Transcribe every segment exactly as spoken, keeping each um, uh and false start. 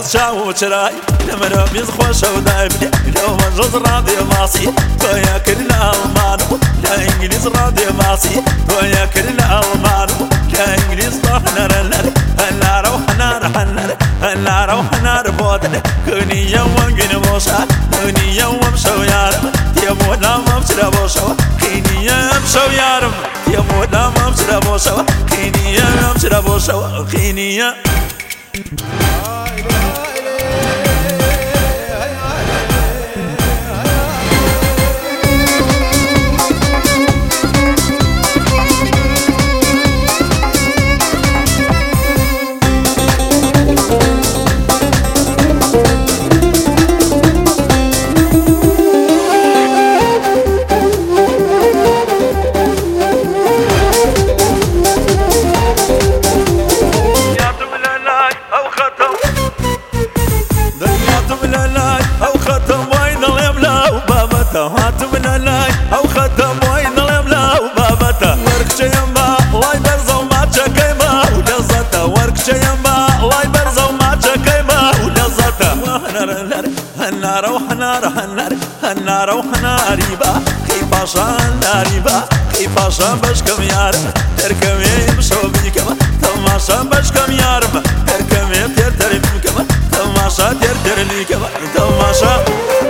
بيز شاو شراي لمرا بيز خوش ودايم لو مجز راضي ماسي تويا كلنا المانو لا انجليز راضي ماسي تويا كلنا المانو لا انجليز طحنا رنر هلا روحنا رحنا هلا روحنا ربودن كوني يوم جنبوشا كوني يوم شو يارم يمونا ممسر بوشا كيني يوم شو يارم يمونا ممسر بوشا كيني يوم ممسر بوشا كيني يوم هات من اللاي او ختم وين الاملا وبابته ورك شيما الله يبرزه وما تشكيما ولزته ورك شيما الله يبرزه وما تشكيما ولزته وهنر النار وحنار هنر النار وحنار ريبا كيفاشا ريبا كيفاشا بشكم يارم تركم يمشوا بيكم تماشا بشكم يارم تركم يتر تربيكم تماشا تر ليكم تماشا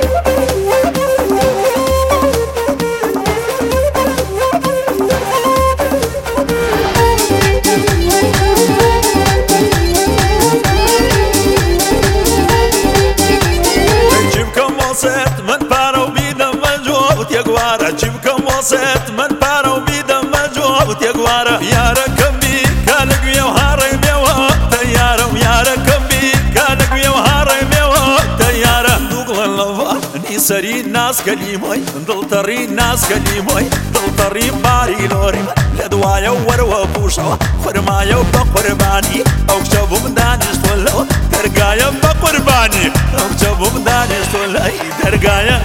من بارو بيدم مجوب تيقوارا جيبكم وصيت من بارو بيدم مجوب تيقوارا يا ركم بي كانك ويا وهاري بيوا تيارا ويا ركم بي كانك ويا وهاري بيوا تيارا دوغل اللوفا نيسري ناس كليموي دلتري ناس كليموي دلتري باري لوري لدوايا وروا بوشوا خرمايا وبقرباني او شبو مدانيش تولو ترقايا بقرباني او شبو مدانيش تولو ترقايا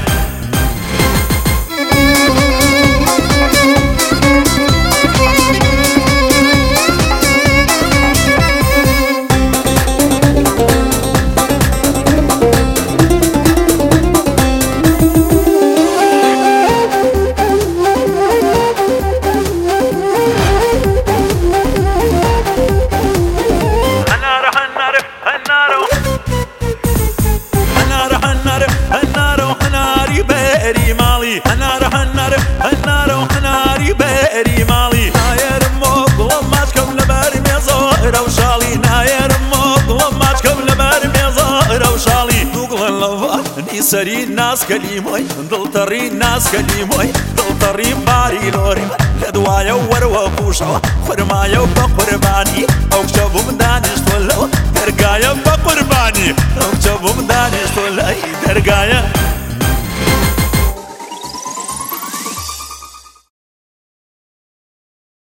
أنا رح النار النار وحناري بيري مالي ناير موق وما تكم لباري ميزار وشالي ناير موق وما تكم لباري ميزار وشالي دوغل اللوفا نيسري ناس كليموي دلتري ناس كليموي دلتري باري لوري لدوايا وروا بوشوا خرمايا وبقرباني او شبو مدانيش تولو ترقايا بقرباني او شبو مدانيش تولو ترقايا